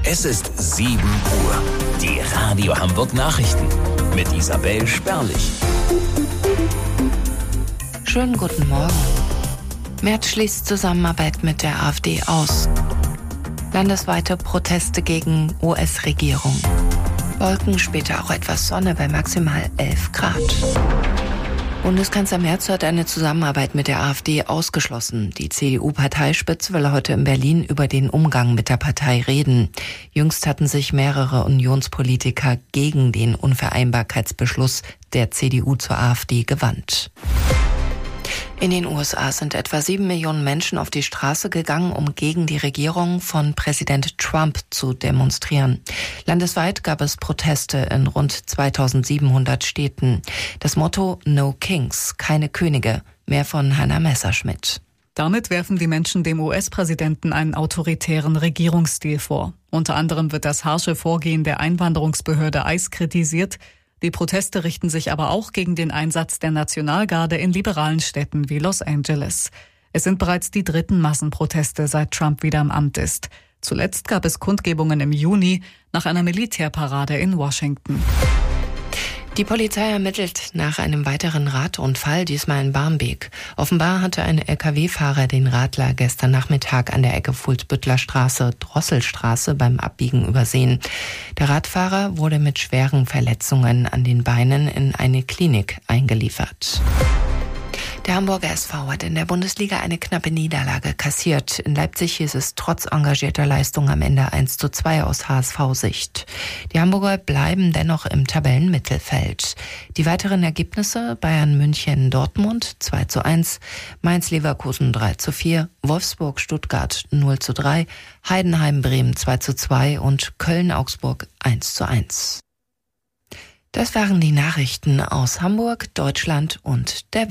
Es ist 7 Uhr. Die Radio Hamburg Nachrichten mit Isabel Sperlich. Schönen guten Morgen. Merz schließt Zusammenarbeit mit der AfD aus. Landesweite Proteste gegen US-Regierung. Wolken, später auch etwas Sonne bei maximal 11 Grad. Bundeskanzler Merz hat eine Zusammenarbeit mit der AfD ausgeschlossen. Die CDU-Parteispitze will heute in Berlin über den Umgang mit der Partei reden. Jüngst hatten sich mehrere Unionspolitiker gegen den Unvereinbarkeitsbeschluss der CDU zur AfD gewandt. In den USA sind etwa 7 Millionen Menschen auf die Straße gegangen, um gegen die Regierung von Präsident Trump zu demonstrieren. Landesweit gab es Proteste in rund 2700 Städten. Das Motto No Kings, keine Könige. Mehr von Hannah Messerschmidt. Damit werfen die Menschen dem US-Präsidenten einen autoritären Regierungsstil vor. Unter anderem wird das harsche Vorgehen der Einwanderungsbehörde ICE kritisiert. Die Proteste richten sich aber auch gegen den Einsatz der Nationalgarde in liberalen Städten wie Los Angeles. Es sind bereits die 3. Massenproteste, seit Trump wieder im Amt ist. Zuletzt gab es Kundgebungen im Juni nach einer Militärparade in Washington. Die Polizei ermittelt nach einem weiteren Radunfall, diesmal in Barmbek. Offenbar hatte ein LKW-Fahrer den Radler gestern Nachmittag an der Ecke Fuhlsbüttler Straße, Drosselstraße beim Abbiegen übersehen. Der Radfahrer wurde mit schweren Verletzungen an den Beinen in eine Klinik eingeliefert. Der Hamburger SV hat in der Bundesliga eine knappe Niederlage kassiert. In Leipzig hieß es trotz engagierter Leistung am Ende 1:2 aus HSV-Sicht. Die Hamburger bleiben dennoch im Tabellenmittelfeld. Die weiteren Ergebnisse: Bayern München Dortmund 2:1, Mainz Leverkusen 3:4, Wolfsburg Stuttgart 0:3, Heidenheim Bremen 2:2 und Köln Augsburg 1:1. Das waren die Nachrichten aus Hamburg, Deutschland und der Welt.